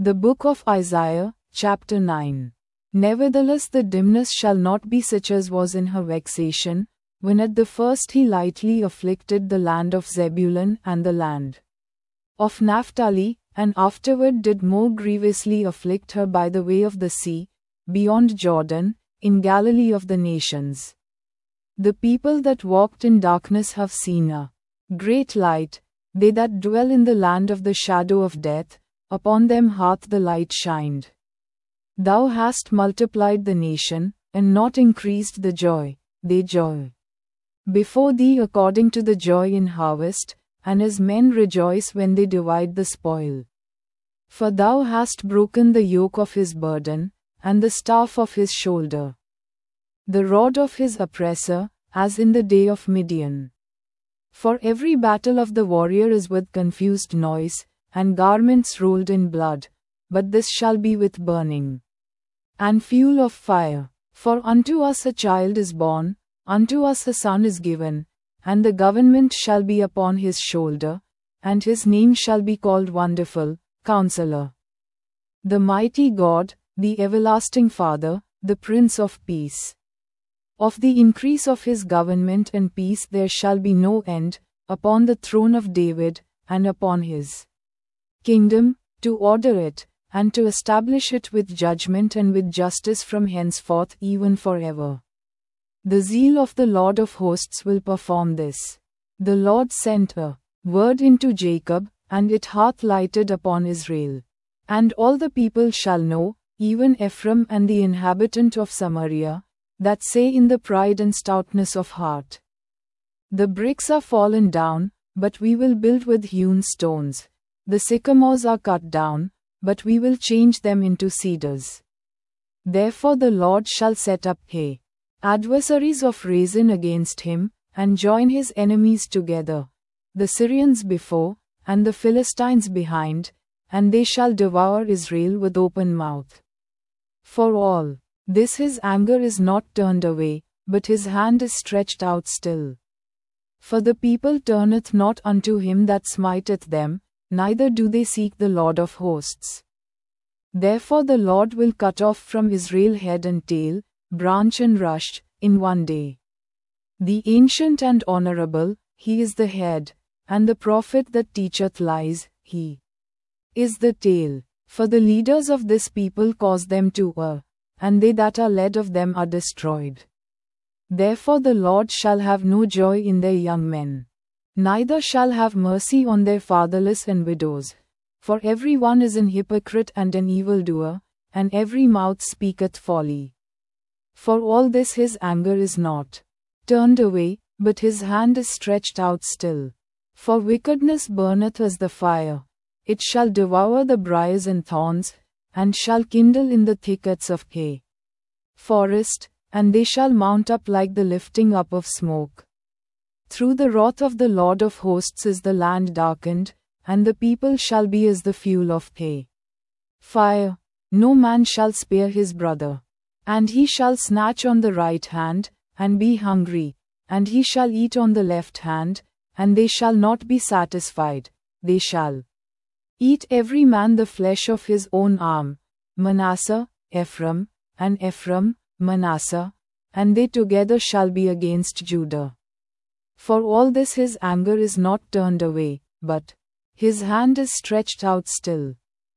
The Book of Isaiah, chapter 9. Nevertheless the dimness shall not be such as was in her vexation, when at the first he lightly afflicted the land of Zebulun and the land of Naphtali, and afterward did more grievously afflict her by the way of the sea, beyond Jordan, in Galilee of the nations. The people that walked in darkness have seen a great light, they that dwell in the land of the shadow of death, upon them hath the light shined. Thou hast multiplied the nation, and not increased the joy, they joy before thee according to the joy in harvest, and as men rejoice when they divide the spoil. For thou hast broken the yoke of his burden, and the staff of his shoulder, the rod of his oppressor, as in the day of Midian. For every battle of the warrior is with confused noise, and garments rolled in blood, but this shall be with burning and fuel of fire. For unto us a child is born, unto us a son is given, and the government shall be upon his shoulder, and his name shall be called Wonderful, Counselor, the Mighty God, the Everlasting Father, the Prince of Peace. Of the increase of his government and peace there shall be no end, upon the throne of David, and upon his kingdom, to order it, and to establish it with judgment and with justice from henceforth even forever. The zeal of the Lord of hosts will perform this. The Lord sent a word into Jacob, and it hath lighted upon Israel. And all the people shall know, even Ephraim and the inhabitant of Samaria, that say in the pride and stoutness of heart, the bricks are fallen down, but we will build with hewn stones. The sycamores are cut down, but we will change them into cedars. Therefore the Lord shall set up adversaries of Rezin against him, and join his enemies together, the Syrians before, and the Philistines behind, and they shall devour Israel with open mouth. For all this his anger is not turned away, but his hand is stretched out still. For the people turneth not unto him that smiteth them, neither do they seek the Lord of hosts. Therefore the Lord will cut off from Israel head and tail, branch and rush, in one day. The ancient and honorable, he is the head, and the prophet that teacheth lies, he is the tail. For the leaders of this people cause them to err, and they that are led of them are destroyed. Therefore the Lord shall have no joy in their young men, neither shall have mercy on their fatherless and widows. For every one is an hypocrite and an evildoer, and every mouth speaketh folly. For all this his anger is not turned away, but his hand is stretched out still. For wickedness burneth as the fire, it shall devour the briars and thorns, and shall kindle in the thickets of forest, and they shall mount up like the lifting up of smoke. Through the wrath of the Lord of hosts is the land darkened, and the people shall be as the fuel of fire. No man shall spare his brother. And he shall snatch on the right hand, and be hungry, and he shall eat on the left hand, and they shall not be satisfied, they shall eat every man the flesh of his own arm, Manasseh, Ephraim, and Ephraim, Manasseh, and they together shall be against Judah. For all this his anger is not turned away, but his hand is stretched out still.